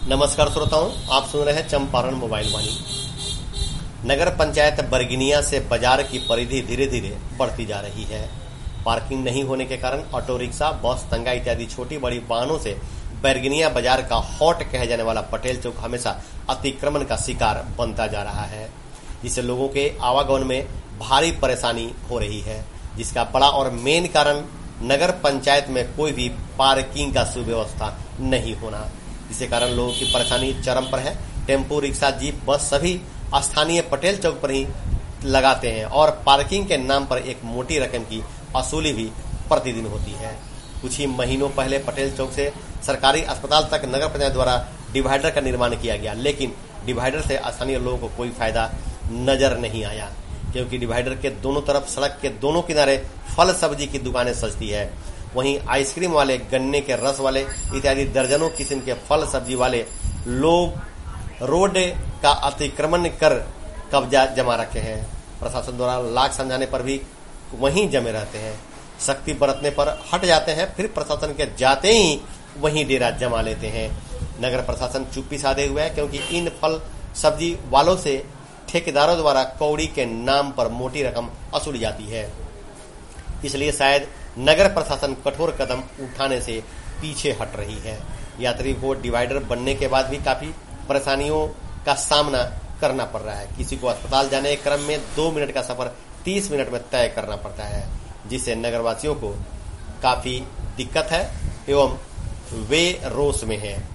नमस्कार श्रोताओं, आप सुन रहे हैं चंपारण मोबाइल वाणी। नगर पंचायत बरगिनिया से बाजार की परिधि धीरे धीरे बढ़ती जा रही है। पार्किंग नहीं होने के कारण ऑटो रिक्शा, बस, तंगा इत्यादि छोटी बड़ी वाहनों से बरगिनिया बाजार का हॉट कहे जाने वाला पटेल चौक हमेशा अतिक्रमण का शिकार बनता जा रहा है, जिससे लोगों के आवागमन में भारी परेशानी हो रही है। जिसका बड़ा और मेन कारण नगर पंचायत में कोई भी पार्किंग का सुव्यवस्था नहीं होना, जिसके कारण लोगों की परेशानी चरम पर है। टेम्पो, रिक्शा, जीप, बस सभी स्थानीय पटेल चौक पर ही लगाते हैं और पार्किंग के नाम पर एक मोटी रकम की वसूली भी प्रतिदिन होती है। कुछ ही महीनों पहले पटेल चौक से सरकारी अस्पताल तक नगर पंचायत द्वारा डिवाइडर का निर्माण किया गया, लेकिन डिवाइडर से स्थानीय लोगों को कोई फायदा नजर नहीं आया, क्योंकि डिवाइडर के दोनों तरफ सड़क के दोनों किनारे फल सब्जी की दुकानें सजती है। वहीं आइसक्रीम वाले, गन्ने के रस वाले इत्यादि दर्जनों किस्म के फल सब्जी वाले लोग रोड का अतिक्रमण कर कब्जा जमा रखे हैं। प्रशासन द्वारा लाख समझाने पर भी वहीं जमे रहते हैं। सख्ती बरतने पर हट जाते हैं, फिर प्रशासन के जाते ही वहीं डेरा जमा लेते हैं। नगर प्रशासन चुप्पी साधे हुए है, क्योंकि इन फल सब्जी वालों से ठेकेदारों द्वारा कौड़ी के नाम पर मोटी रकम वसूली जाती है। इसलिए शायद नगर प्रशासन कठोर कदम उठाने से पीछे हट रही है। यात्री को डिवाइडर बनने के बाद भी काफी परेशानियों का सामना करना पड़ रहा है। किसी को अस्पताल जाने के क्रम में 2 मिनट का सफर 30 मिनट में तय करना पड़ता है, जिससे नगरवासियों को काफी दिक्कत है एवं वे रोष में है।